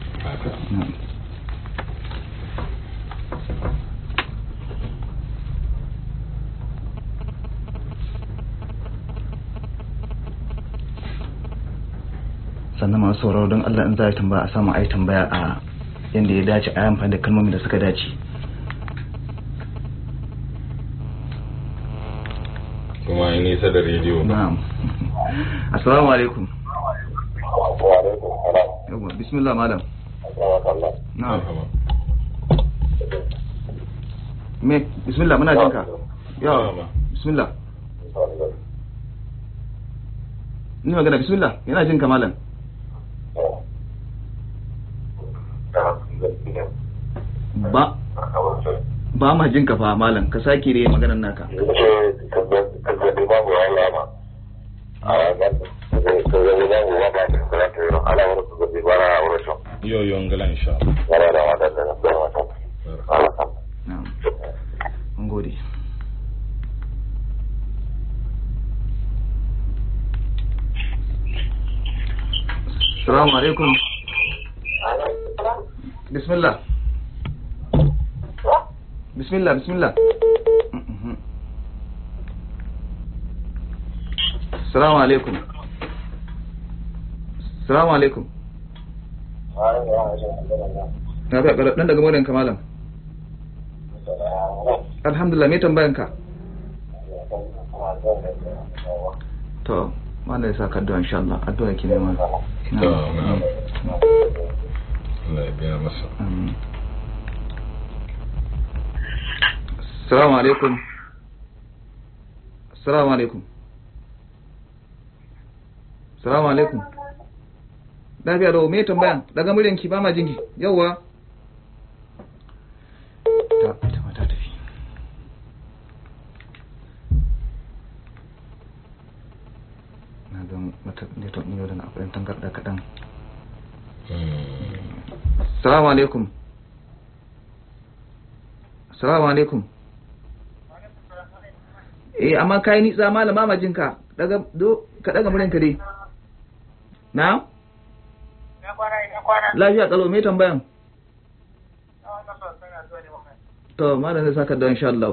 sannan masu sauraro don Allah in za a tambaya a samu a yi tambaya a yadda ya dace a yi amfani da kalmomin da suka dace. kuma yi nisa da rediyo. Na'am. Assalamu alaikum. Wa alaikum salam. Yawa bismillah malam. Na'am. Me bismillah muna jin ka. Yawa bismillah. Ni magana bismillah yana jin ka malam. ba ba ma jin ka fa malam ka sake da maganar naka kazzadi babu alama a ranar kazzadi babu wata da salatu yau alamar kazzadi bara a wurin yo yo ngala insha Allah bara da wata da da wata na'am mun gode assalamu alaikum bismillah bismillah bismillah assalamu alaikum assalamu alaikum na ga dan daga murin ka malam alhamdulillah me tambayan ka to wanda ya saka addu'a insha Allah addu'a yake neman to na'am Allah ya biya masa amin assalamu alaikum assalamu alaikum assalamu alaikum lafiya da me tambayan daga muryanki ba ma jinki yawa ta ita ma ta tafi na ga mata ne to ne da na akwai tangarda kadan assalamu alaikum assalamu alaikum eh amma kai ni za malama majinka daga do ka daga muryanka dai na na kwana na kwana lafiya kalo me tambayan to malam zai saka da insha Allah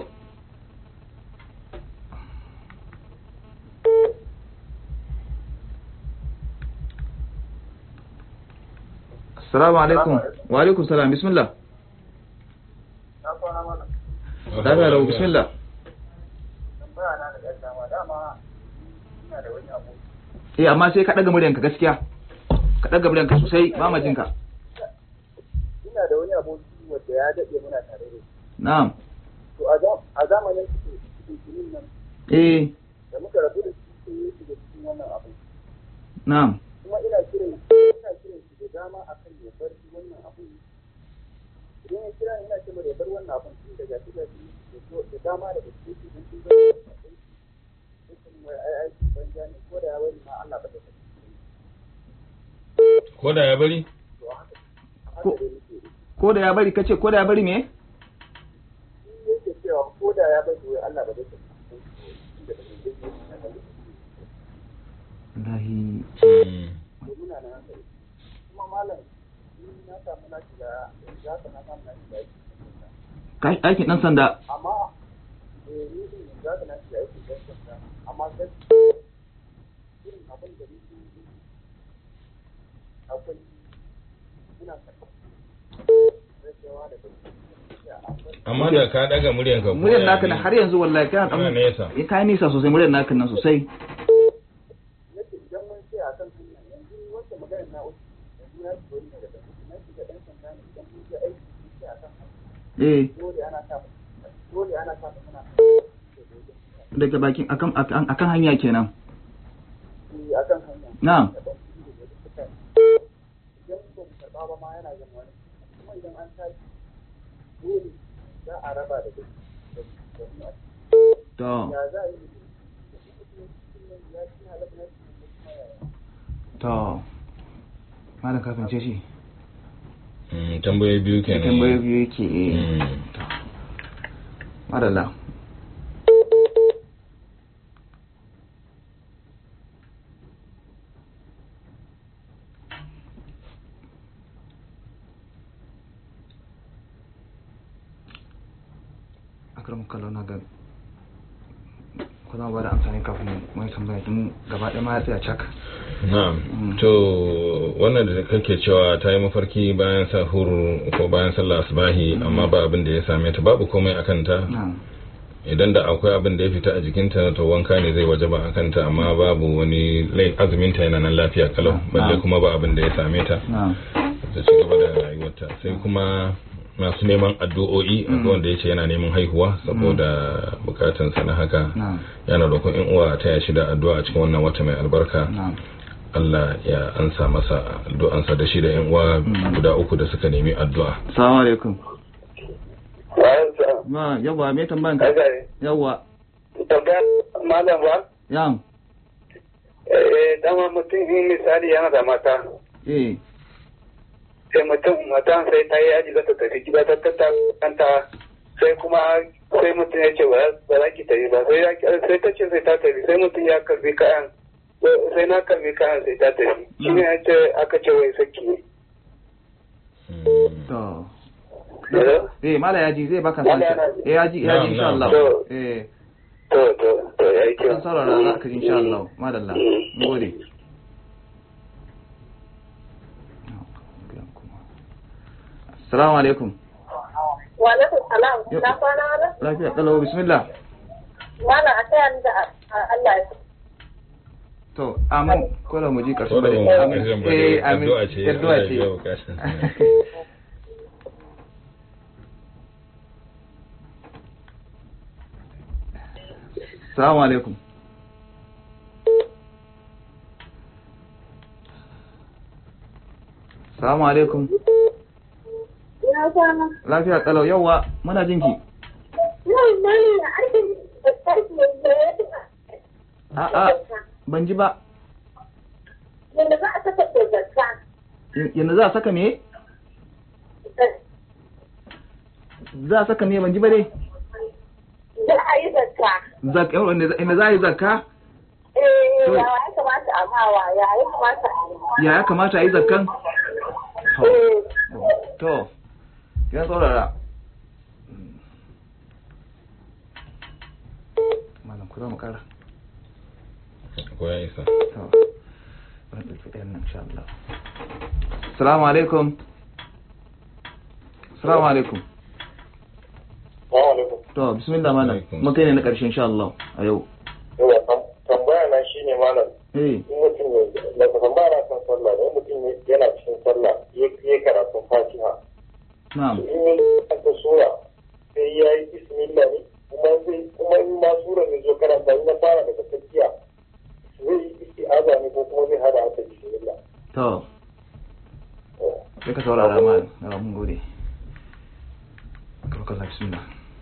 assalamu alaikum wa alaikum salam bismillah na kwana mana daga da bismillah tambaya na da dama dama ina da wani abu eh amma sai ka daga muryanka gaskiya ka daga muryanka sosai ba ma jinka ina da wani aboki wanda ya dade muna tare da shi na'am to a zamanin cikin nan eh da muka rabu da shi sai ya shiga cikin wannan abu na'am kuma ina kiran ina kiran shi da dama akan ya bar wannan abu idan ya kira ina cewa ya bar wannan abu tun daga shi da shi da dama da shi don sun bar ai ai ban gane ko da ya bari ma Allah ba ta ko da ya bari ko da ya bari kace ko da ya bari me yake cewa ko da ya bari wai Allah ba zai wallahi muna nan sai kuma malam ni na samu na shiga za ka na samu na shiga kai aikin dan sanda amma eh ni din za ka na shiga aikin dan sanda amma sai irin abin da ni akwai ina amma da ka daga muryan ka muryan naka na har yanzu wallahi kana dan nesa eh kai nisa sosai muryan naka nan sosai yake idan mun ce a kan hanya yanzu wacce magana na wuce yanzu na shiga wani daga na shiga dan sanda ne idan mun je aiki ce a kan hanya eh dole ana sa dole ana sa muna daga bakin akan akan hanya kenan eh akan hanya na'am idan ba mu karba ba ma yana yin wani kuma idan an tashi dole za a raba da duk to ya za a yi ya ci halaka ya to malam ka fahimce shi mm tambaye biyu kenan tambaye biyu yake eh to madalla akram kallo na ga kuna ba da amfani kafin mai tambaya din gaba ɗaya ma ya tsaya cak na'am to wannan da kake cewa ta yi mafarki bayan sahur ko bayan sallah asbahi amma ba abin da ya same ta babu komai akan ta idan da akwai abin da ya fita a jikinta to wanka ne zai wajaba akan ta amma babu wani lai azumin ta yana nan lafiya kalau balle kuma ba abin da ya same ta ta ci gaba da rayuwarta sai kuma masu neman addu'o'i akwai wanda yace yana neman haihuwa saboda bukatun sa na haka yana roƙon in uwa ta ya shi da addu'a a cikin wannan wata mai albarka Allah ya ansa masa addu'ansa da shi da yan uwa guda uku da suka nemi addu'a. Assalamu alaikum. ma yawa me tambayan ka yawa tambaya malam ba yan eh dama mutum in misali yana da mata eh sai mutum matan sai ta yi aji za ta tafi gida ta tattanta sai kuma sai mutum ya ce ba za ki tafi ba sai ta ce sai ta tafi sai mutum ya karbi kayan sai na karbi kayan sai ta tafi shi ne aka ce wai saki ne to eh mala yaji zai baka sanci eh yaji yaji insha Allah eh to to to yayi kyau san saurara za ka insha Allah madalla gode assalamu alaikum wa alaikum salam na kwana wala lafiya kalau bismillah wala a tayar da Allah ya to amin ko da mu ji karshen bare amin eh amin addu'a ce assalamu alaikum assalamu alaikum lafiya kalau yawa muna jinki a'a ban ji ba yanda za a saka zakka yanda za a saka me za a saka me ban ji ba dai za a yi zakka zakka inda za a yi zakka eh ya kamata a mawa ya ya kamata ya ya kamata a yi zakkan to ya tsorara malam ku za mu kara ko ya isa to ban ɗauki ɗayan nan insha Allah assalamu alaikum assalamu alaikum wa alaikum to bismillah malam mun kai ne na ƙarshe insha Allah a yau yawa tambaya na shine malam eh in mutum ne da tambaya na kan sallah ne mutum yana cikin sallah ya karatu Fatiha na'am in yi ta sura sai ya yi bismillah ne kuma sai kuma in ma sura ne zo karanta in ya fara daga tsakiya zai yi isti'aza ne ko kuma zai hada haka bismillah to sai ka saurara ma na mun gode ka kalla bismillah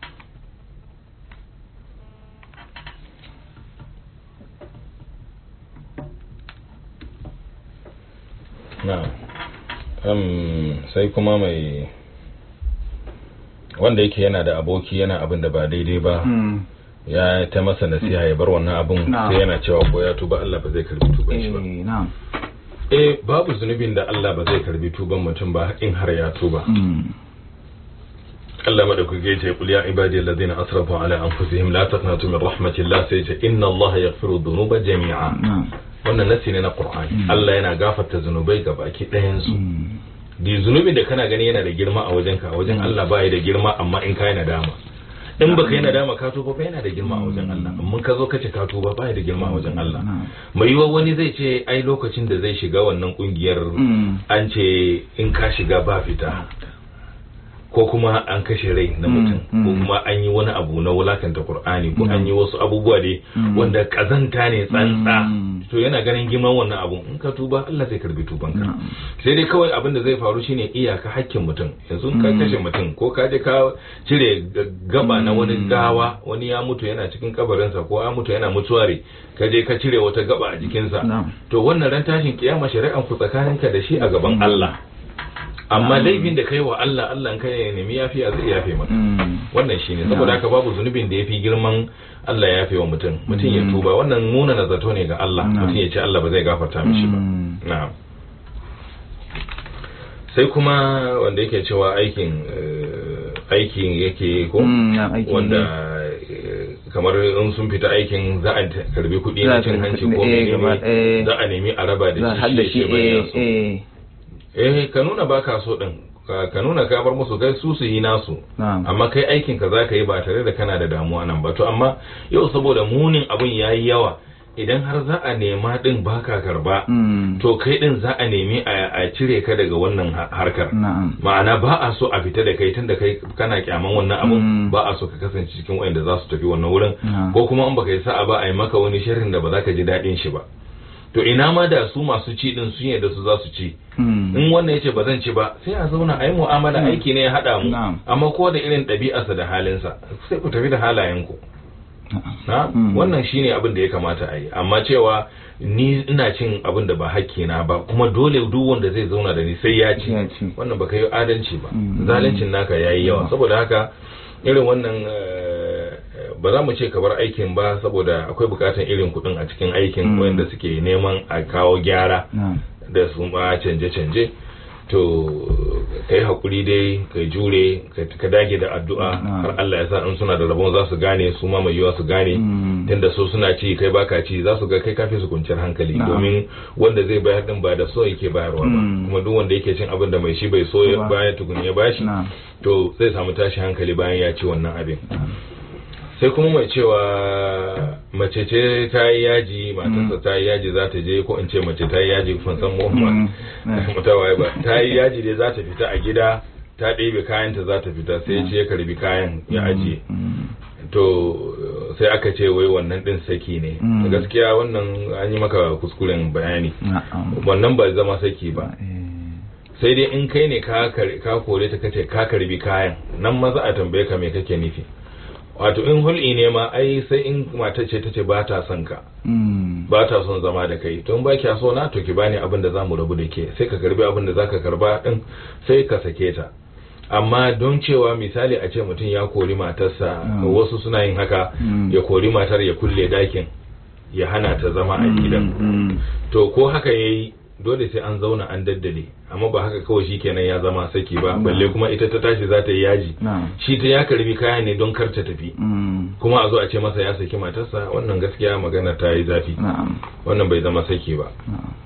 na um, sai kuma mai wanda yake yana da aboki yana abin da ba daidai ba hmm. ya ta masa nasiha ya bar wannan abin sai yana cewa ko ya tuba Allah ba zai karbi tuban shi ba eh babu zunubin da Allah ba zai karbi tuban mutum ba in har ya tuba hmm. Allah madaukake ya ce qul ya ibadi alladhina asrafu ala anfusihim la taqnatu min rahmatillah sai ce inna Allah yaghfiru dhunuba jami'a wannan nasi ne na Qur'ani Allah yana gafarta zunubai gabaki ɗayan su di zunubin da kana gani yana da girma a wajenka a wajen Allah ba ya da girma amma in ka yi nadama in baka yi nadama ka tuba ba yana da girma a wajen Allah amma ka zo ka ce ka tuba ba ya da girma a wajen Allah mai yiwa wani zai ce ai lokacin da zai shiga wannan kungiyar an ce in ka shiga ba fita ko kuma an kashe rai na mutum ko kuma an yi wani abu na wulakanta Qur'ani ko an yi wasu abubuwa dai wanda kazanta ne tsantsa to yana ganin girman wannan abun in ka tuba Allah zai karbi tubanka sai dai kawai abin da zai faru shine iyaka hakkin mutum yanzu ka kashe mutum ko ka je ka cire gaba na wani gawa wani ya mutu yana cikin kabarinsa ko ya mutu yana mutuware ka je ka cire wata gaba a jikinsa to wannan ran tashin kiyama shari'an ku tsakaninka da shi a gaban Allah amma laifin da kai wa Allah Allah kai ya nemi yafiya zai yafe maka wannan shine saboda haka babu zunubin da yafi girman Allah ya yafe wa mutum mutum ya tuba wannan nuna nazato ne ga Allah mutum ya ce Allah ba zai gafarta mishi ba na'am sai kuma wanda yake cewa aikin aikin yake ko wanda kamar in sun fita aikin za a karbi kuɗi na cin hanci ko menene za a nemi a raba da shi eh eh ka nuna baka so din ka nuna ka bar musu kai su su yi nasu amma kai aikin ka zaka yi ba tare da kana da damuwa nan ba to amma yau saboda munin abun yayi yawa idan har za a nema din baka karba to kai din za a nemi a cire ka daga wannan harkar ma'ana ba a so a fita da kai tunda kai kana kyaman wannan abun ba a so ka kasance cikin wanda za su tafi wannan wurin ko kuma in baka yi sa'a ba a yi maka wani sharrin da ba za ka ji daɗin shi ba to ina ma da su masu ci din sun yadda su za su ci in wannan yace ba zan ci ba sai a zauna a yi mu'amala aiki ne ya hada mu amma ko da irin ɗabi'arsa da halinsa sai ku tafi da halayenku na wannan shine abin da ya kamata a yi amma cewa ni ina cin abin da ba hakki na ba kuma dole duk wanda zai zauna da ni sai ya ci wannan baka yi adalci ba zalincin naka yayi yawa saboda haka irin wannan ba za mu ce ka bar aikin ba saboda akwai bukatan irin kudin a cikin aikin wanda suke neman a kawo gyara da su ma canje-canje to kai hakuri dai kai jure ka dage da addu'a har Allah ya sa in suna da rabon za su gane su ma mai yiwa su gane tunda so suna ci kai baka ci za su ga kai kafi su kunciyar hankali domin wanda zai bayar din ba da so yake bayarwa ba kuma duk wanda yake cin abin da mai shi bai so ya bayar tukun ya bashi to zai samu tashi hankali bayan ya ci wannan abin sai kuma mai cewa mace ce ta yi yaji matarsa ta yi yaji za ta je ko in ce mace ta yi yaji kun san muhammad mutawaye ba ta yi yaji dai za ta fita a gida ta ɗebe kayanta za ta fita sai ce ya karbi kayan ya ajiye to sai aka ce wai wannan din saki ne gaskiya wannan an yi maka kuskuren bayani wannan ba zama saki ba sai dai in kai ne ka kore ta kace ka karbi kayan nan maza a tambaye ka me kake nufi wato in hul'i ne ma ai sai in mata ce tace ba ta son ka ba ta son zama da kai to in ba kiya so na to ki bani abin da zamu rabu da ke sai ka karbi abin da zaka karba din sai ka sake ta amma don cewa misali a ce mutum ya kori matarsa wasu suna yin haka ya kori matar ya kulle dakin ya hana ta zama a gidan to ko haka yayi dole sai an zauna an daddale amma ba haka kawai shikenan ya zama saki ba balle kuma ita ta tashi za ta yi yaji shi ta ya karbi kaya ne don kar ta tafi kuma a zo a ce masa ya saki matarsa wannan gaskiya magana ta yi zafi wannan bai zama saki ba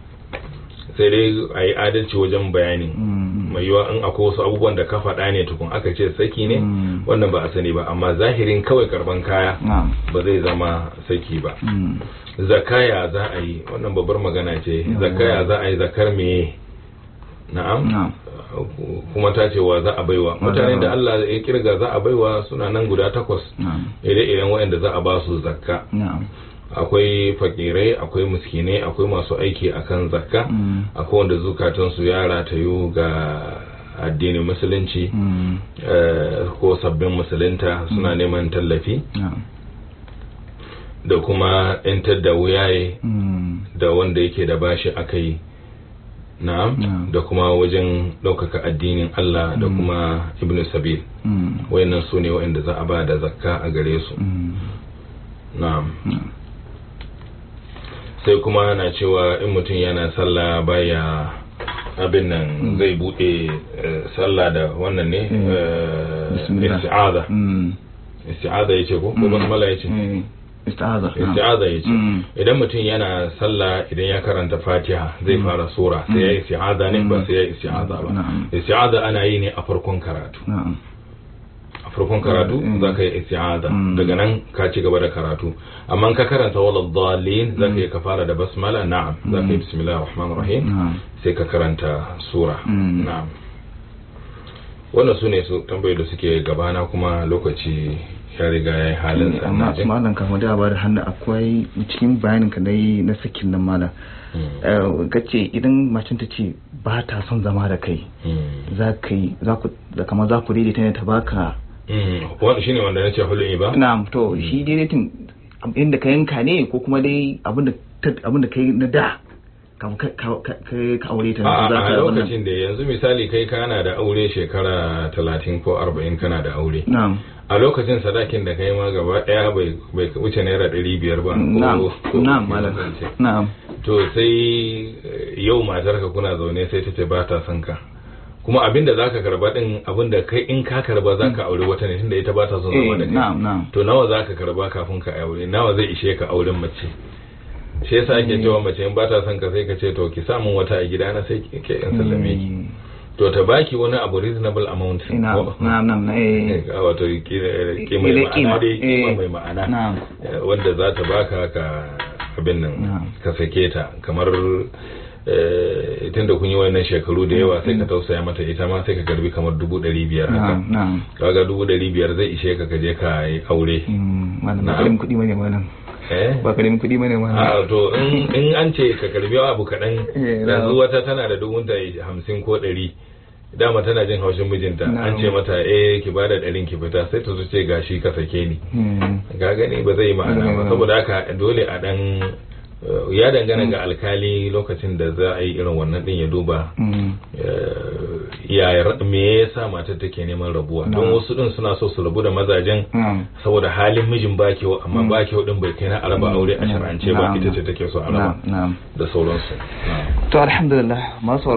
sai dai a yi adalci wajen bayani mai yiwa in akwai wasu abubuwan da ka faɗa ne tukun aka ce saki ne wannan ba a sani ba amma zahirin kawai karban kaya ba zai zama saki ba zakaya za a yi wannan babbar magana ce zakaya za a yi zakar me na'am kuma ta ce wa za a baiwa mutane da Allah ya kirga za a baiwa suna nan guda takwas ire-iren waɗanda za a ba su zakka akwai fakirai akwai miskinai akwai masu aiki akan zakka akwai wanda zukatansu ya ratayu ga addinin musulunci ko sabbin musulunta suna neman tallafi da kuma yantar da wuyaye da wanda yake da bashi akai na'am da kuma wajen ɗaukaka addinin Allah da kuma ibn sabil wayannan su ne wayanda za a ba da zakka a gare su na'am sai kuma na cewa in mutum yana sallah baya abin nan zai bude sallah da wannan ne isti'aza isti'aza yace ko ko basmala yace isti'aza isti'aza yace idan mutum yana sallah idan ya karanta Fatiha zai fara sura sai ya isti'aza ne ba sai ya isti'aza ba isti'aza ana yi ne a farkon karatu a farkon karatu zaka yi isti'aza daga nan ka ci gaba da karatu amma ka karanta walad dallin zaka yi ka fara da basmala na'am zaka yi bismillahir rahmanir rahim sai ka karanta sura na'am wannan sune su tambayoyi da suke gabana kuma lokaci ya riga ya yi halin sa amma malam kamar da ba da hannu akwai cikin bayanin ka nayi na sakin nan malam kace idan macen ta ce ba ta son zama da kai za ka yi za ku kamar za ku daidaita ne ta baka wanda shine wanda nace hulun ba na'am to shi daidaitin inda ka yanka ne ko kuma dai abinda abinda kai na da ka ka aure ta za ka a lokacin da yanzu misali kai kana da aure shekara talatin ko arba'in kana da aure na'am a lokacin sadakin da kai ma gaba daya bai bai wuce naira ɗari biyar ba na'am na'am malam na'am to sai yau matarka kuna zaune sai ta ce ba ta son ka kuma abinda zaka karba din abinda kai in ka karba zaka aure wata ne tunda ita ba ta son zama da kai na'am na'am to nawa zaka karba kafin ka aure nawa zai ishe ka auren mace shi yasa ake cewa mace in ba ta son ka sai ka ce to ki samu wata a gida na sai ke in sallame ki to ta baki wani abu reasonable amount na'am na'am eh wato kima ma'ana dai kima mai ma'ana wanda za ta baka ka abin nan ka sake ta kamar tunda kun yi wannan shekaru da yawa sai ka tausaya mata ita ma sai ka karbi kamar dubu ɗari biyar haka kaga dubu ɗari biyar zai ishe ka kaje ka yi aure wannan kuɗi mai wannan ba ka nemi kuɗi bane ma a to in an ce ka karbi abu kaɗan yanzu wata tana da dubun ta hamsin ko ɗari dama tana jin haushin mijinta an ce mata eh ki bada ɗarin ki fita sai ta zo ce gashi ka sake ni ga gani ba zai yi ma'ana ba saboda haka dole a dan ya dangana ga alkali lokacin da za a yi irin wannan din ya duba ya me yasa matar take neman rabuwa don wasu din suna so su rabu da mazajen saboda halin mijin ba kyau amma ba kyau din bai kai na araba aure a shar'ance ba ita ce take so a raba da sauransu to alhamdulillah masu